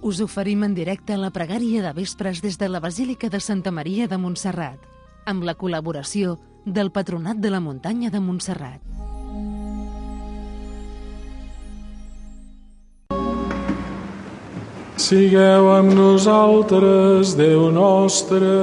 Us oferim en directe la pregària de vespres des de la Basílica de Santa Maria de Montserrat, amb la col·laboració del Patronat de la Muntanya de Montserrat. Sigueu amb nosaltres, Déu nostre.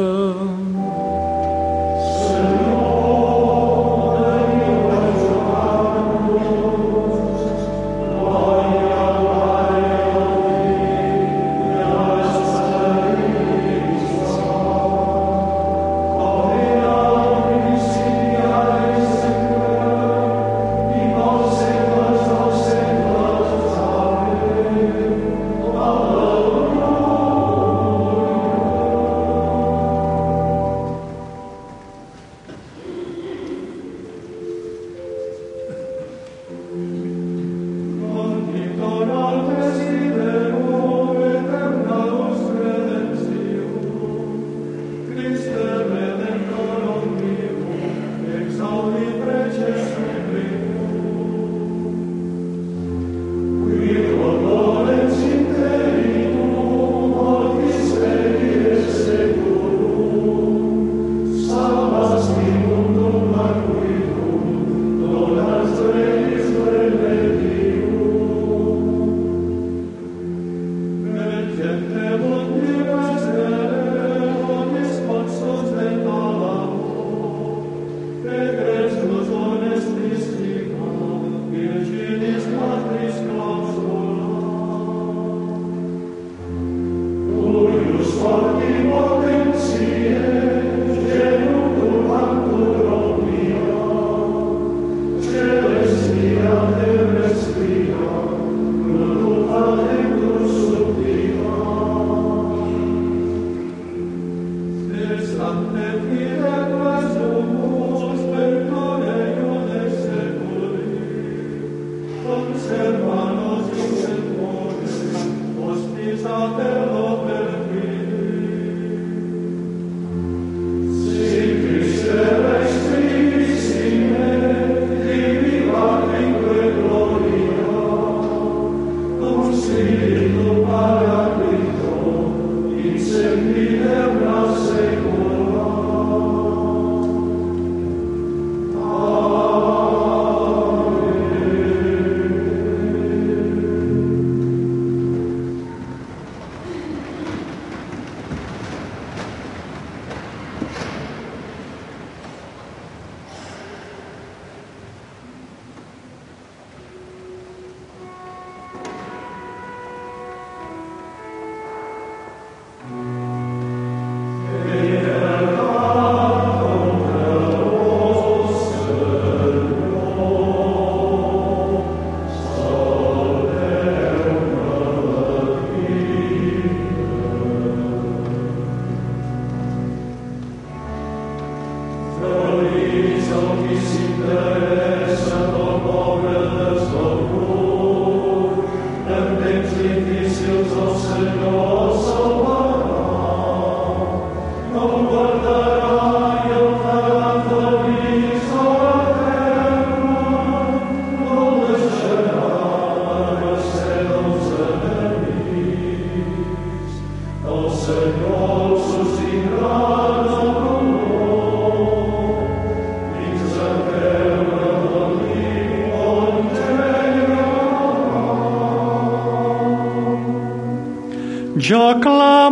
Jo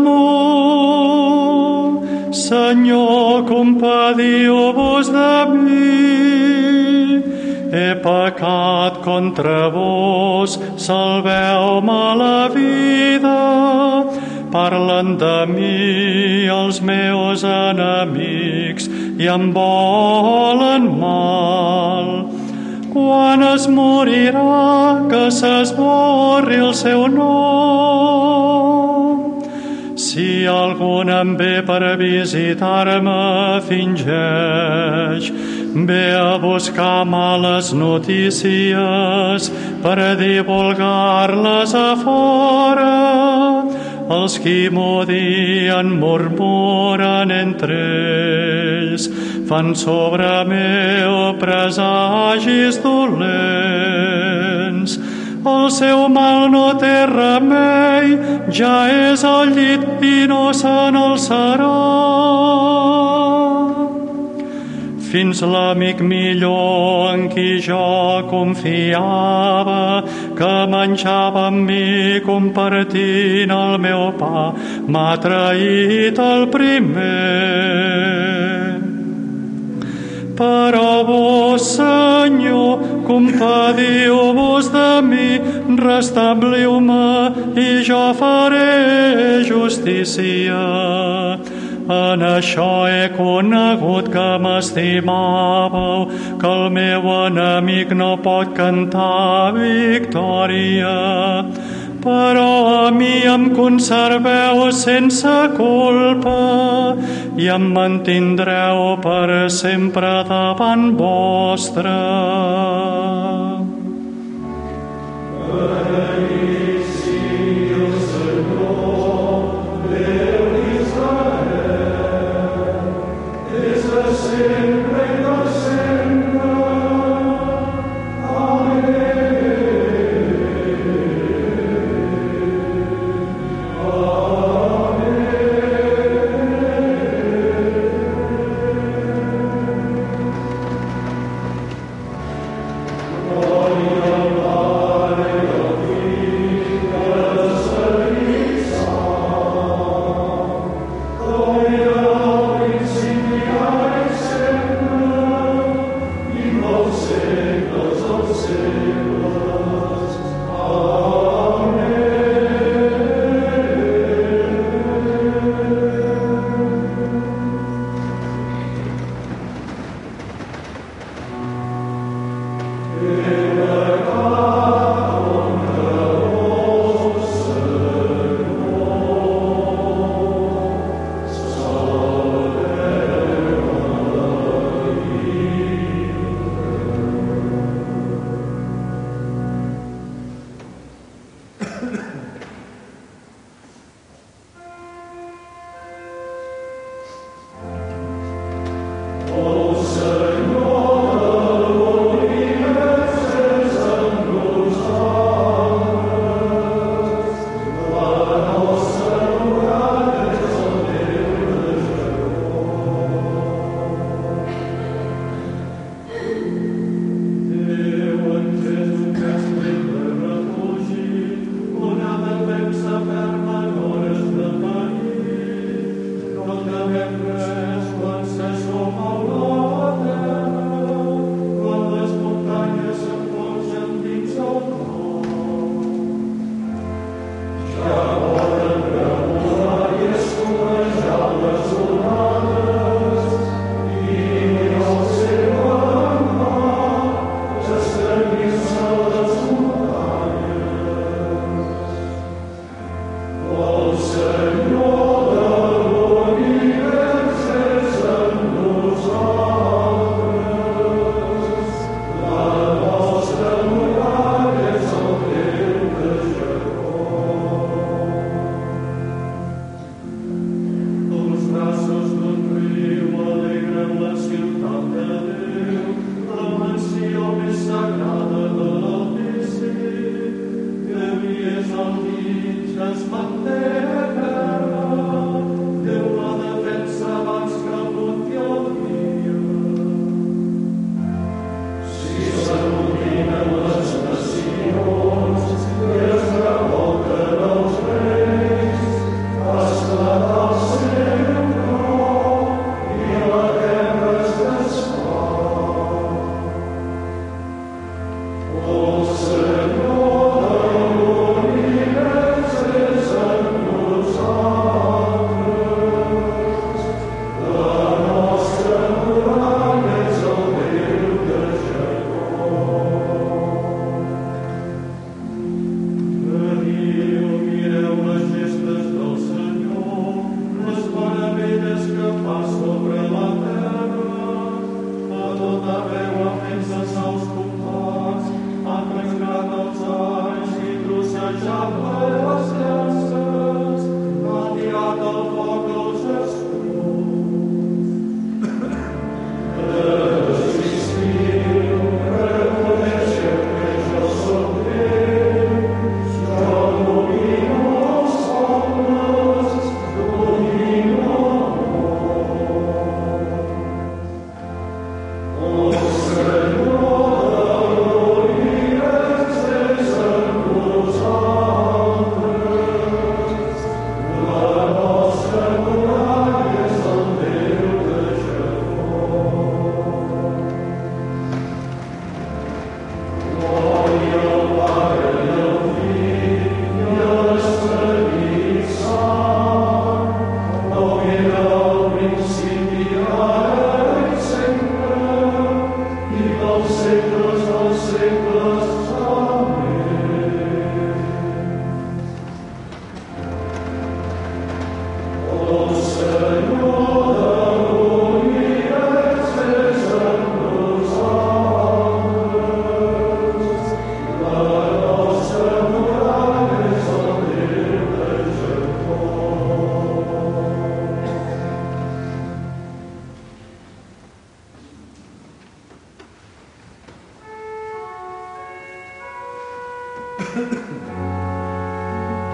clamo, Senyor, compadiu-vos de mi. He pecat contra vos, salveu-me la vida. Parlen de mi els meus enemics i em volen mal. Quan es morirà, que s'esborri el seu nom. Si algun em ve per visitar-me, fingeix, ve a buscar males notícies per divulgar-les a fora. Els qui m'odien murmuren entre ells, fan sobre meu presagis dolents. El seu mal no té remei ja és al llit i no se n'alçarà. Fins l'amic millor en qui jo confiava, que menjava amb mi compartint el meu pa, m'ha traït el primer. Però vos, Senyor, compadiu-vos de mi, restabliu-me i jo faré justícia. En això he conegut que m'estimàveu, que el meu enemic no pot cantar victòria. Però a mi em conserveu sense culpa i em mantindreu per sempre davant vostre.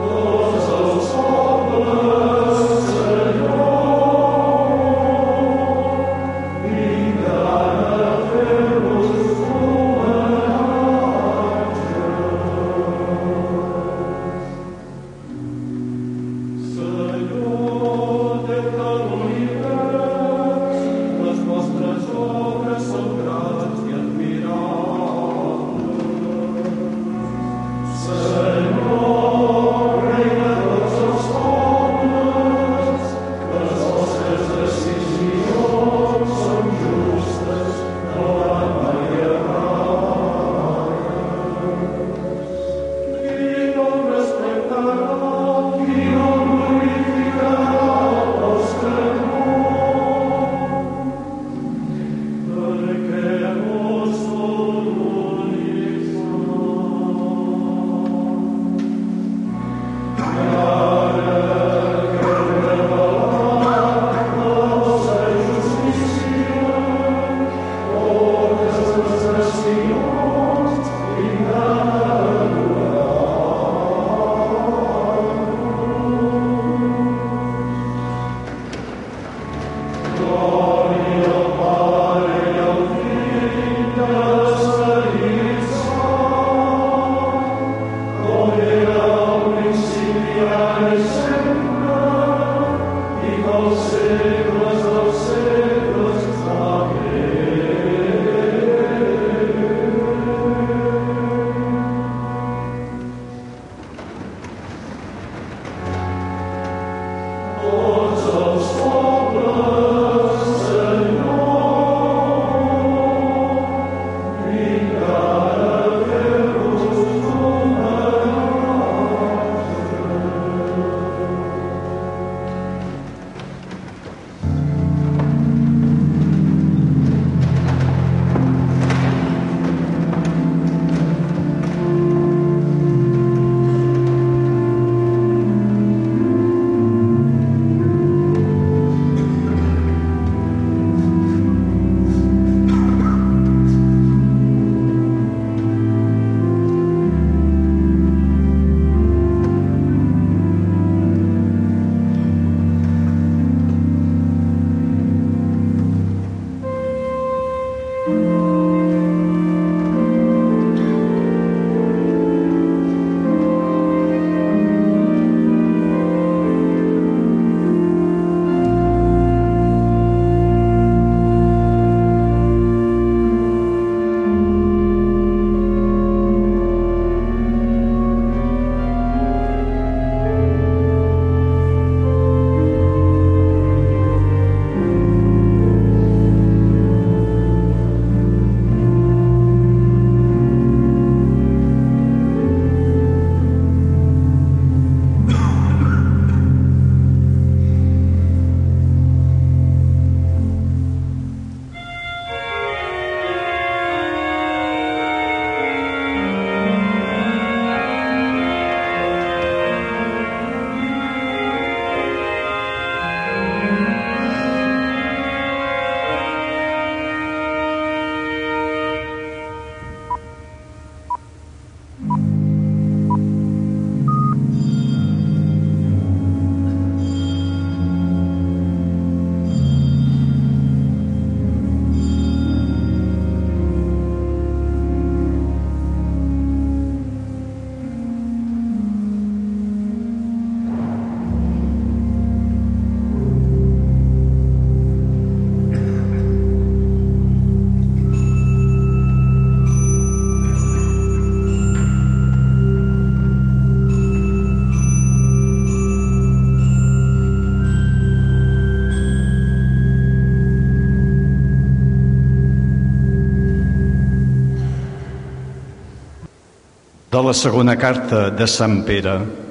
De la segona carta de Sant Pere.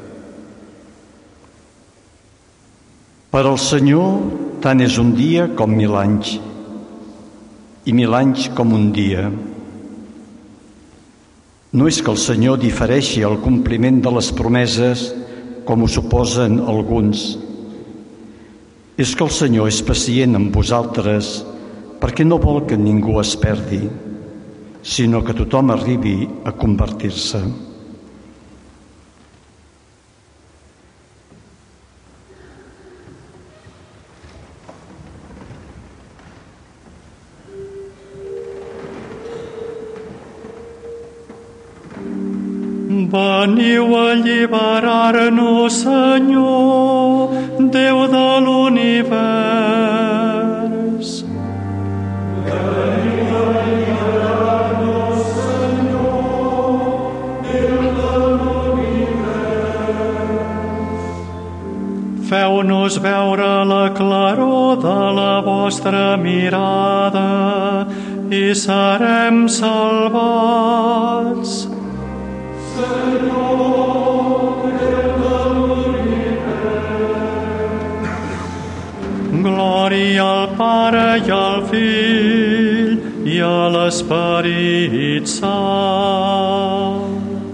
Per al Senyor tant és un dia com 1000 anys, i 1000 anys com un dia. No és que el Senyor difereixi el compliment de les promeses, com ho suposen alguns. És que el Senyor és pacient amb vosaltres perquè no vol que ningú es perdi, sinó que tothom arribi a convertir-se. Veniu a alliberar-nos, Senyor, Déu de l'univers. Veniu a alliberar-nos, Senyor, Déu de l'univers. Feu-nos veure la claror de la vostra mirada i serem salvats. Glòria al Pare i al Fill i a l'Esperit Sant.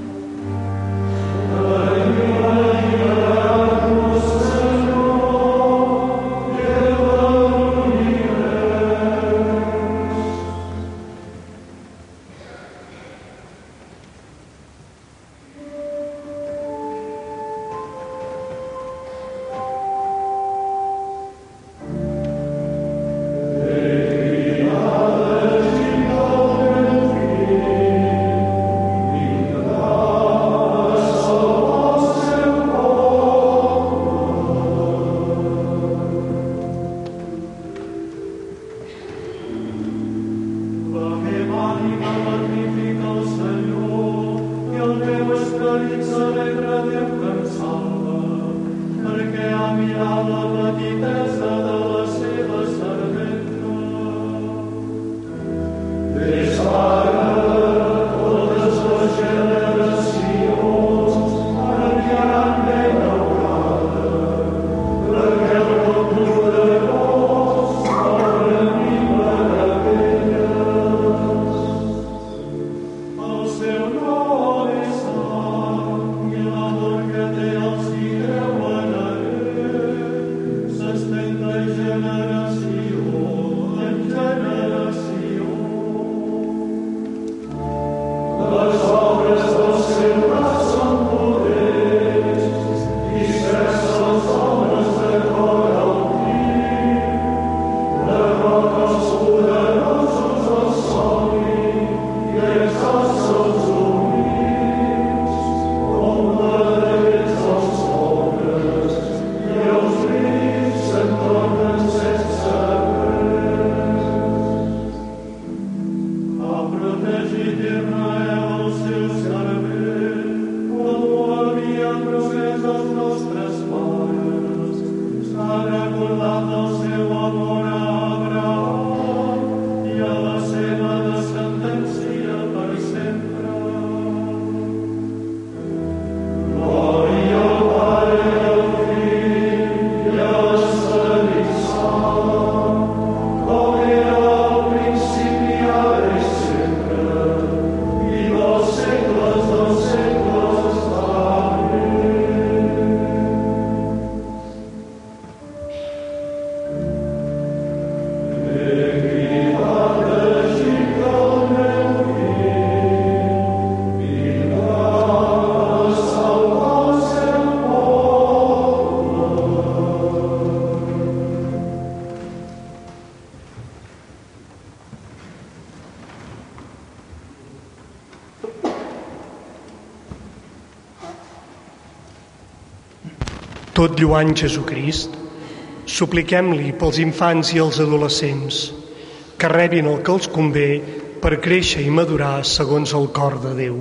Tot lluant Jesucrist, supliquem-li pels infants i els adolescents, que rebin el que els convé per créixer i madurar segons el cor de Déu.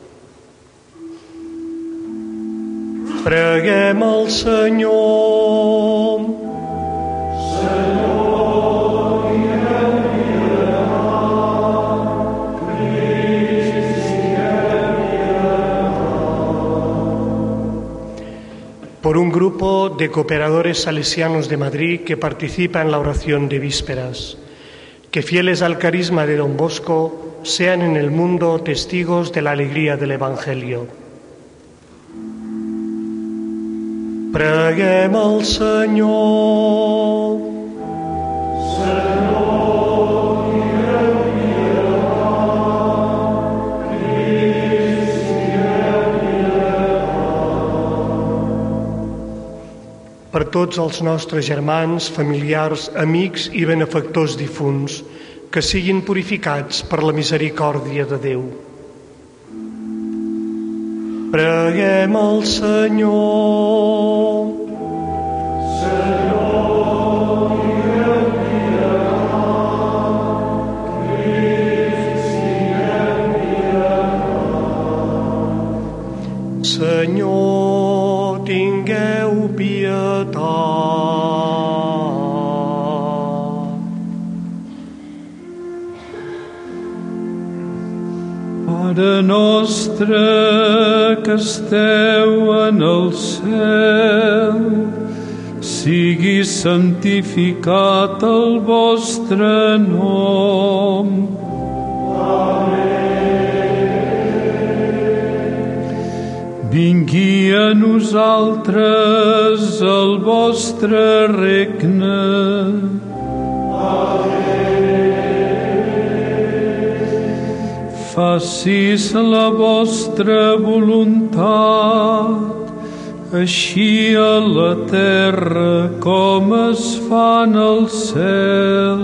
Preguem al Senyor. Por un grupo de cooperadores salesianos de Madrid que participa en la oración de vísperas, que fieles al carisma de Don Bosco sean en el mundo testigos de la alegría del Evangelio. Preguem al Senyor. Per tots els nostres germans, familiars, amics i benefactors difunts, que siguin purificats per la misericòrdia de Déu. Preguem al Senyor. Senyor, tingueu pietat. Pare nostre que esteu en el cel, sigui santificat el vostre nom. Vingui a nosaltres el vostre regne. Facis la vostra voluntat, així a la terra com es fa en el cel.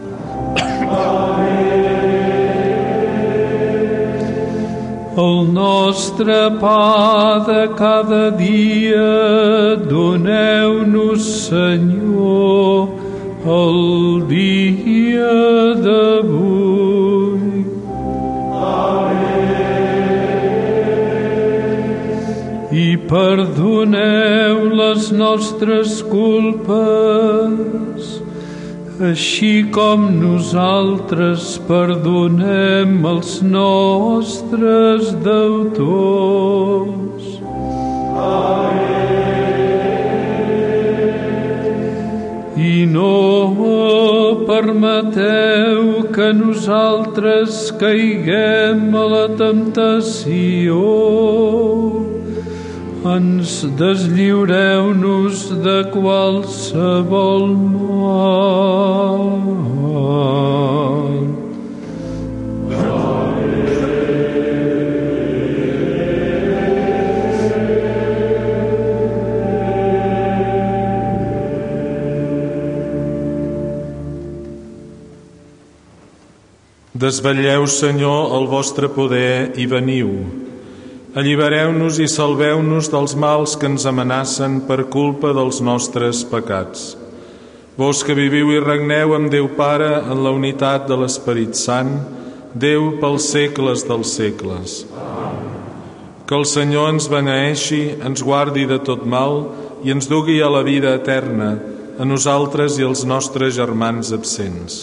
El nostre pa de cada dia doneu-nos, Senyor, el dia d'avui. I perdoneu les nostres culpes, així com nosaltres perdonem els nostres deutors. I no permeteu que nosaltres caiguem a la temptació. Ens deslliureu-nos de qualsevol mal. Desvetlleu, Senyor, el vostre poder i veniu. Allibereu-nos i salveu-nos dels mals que ens amenacen per culpa dels nostres pecats. Vos que viviu i regneu amb Déu Pare en la unitat de l'Esperit Sant, Déu pels segles dels segles. Que el Senyor ens beneeixi, ens guardi de tot mal i ens dugui a la vida eterna, a nosaltres i als nostres germans absents.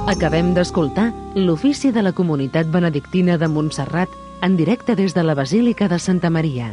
Acabem d'escoltar l'ofici de la comunitat benedictina de Montserrat en directe des de la Basílica de Santa Maria.